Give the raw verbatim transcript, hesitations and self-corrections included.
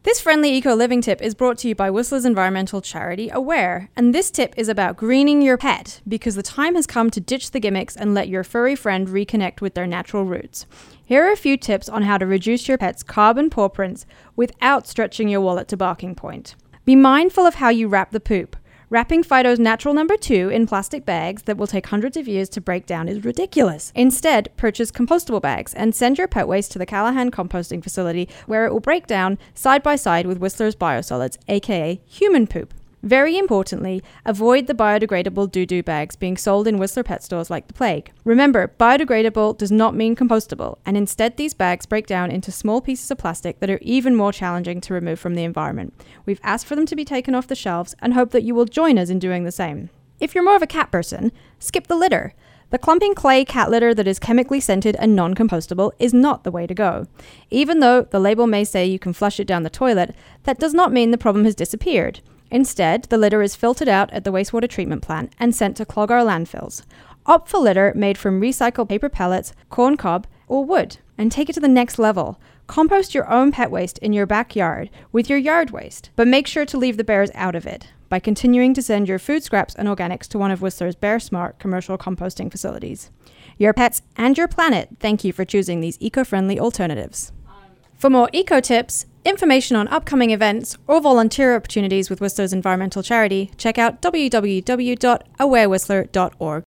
This friendly eco-living tip is brought to you by Whistler's environmental charity, Aware, and this tip is about greening your pet because the time has come to ditch the gimmicks and let your furry friend reconnect with their natural roots. Here are a few tips on how to reduce your pet's carbon paw prints without stretching your wallet to barking point. Be mindful of how you wrap the poop. Wrapping Fido's natural number two in plastic bags that will take hundreds of years to break down is ridiculous. Instead, purchase compostable bags and send your pet waste to the Callahan composting facility where it will break down side by side with Whistler's biosolids, aka human poop. Very importantly, avoid the biodegradable doo-doo bags being sold in Whistler pet stores like the plague. Remember, biodegradable does not mean compostable, and instead these bags break down into small pieces of plastic that are even more challenging to remove from the environment. We've asked for them to be taken off the shelves and hope that you will join us in doing the same. If you're more of a cat person, skip the litter. The clumping clay cat litter that is chemically scented and non-compostable is not the way to go. Even though the label may say you can flush it down the toilet, that does not mean the problem has disappeared. Instead, the litter is filtered out at the wastewater treatment plant and sent to clog our landfills. Opt for litter made from recycled paper pellets, corn cob, or wood, and take it to the next level. Compost your own pet waste in your backyard with your yard waste, but make sure to leave the bears out of it by continuing to send your food scraps and organics to one of Whistler's Bear Smart commercial composting facilities. Your pets and your planet thank you for choosing these eco-friendly alternatives. For more eco tips, information on upcoming events, or volunteer opportunities with Whistler's environmental charity, check out w w w dot aware whistler dot org.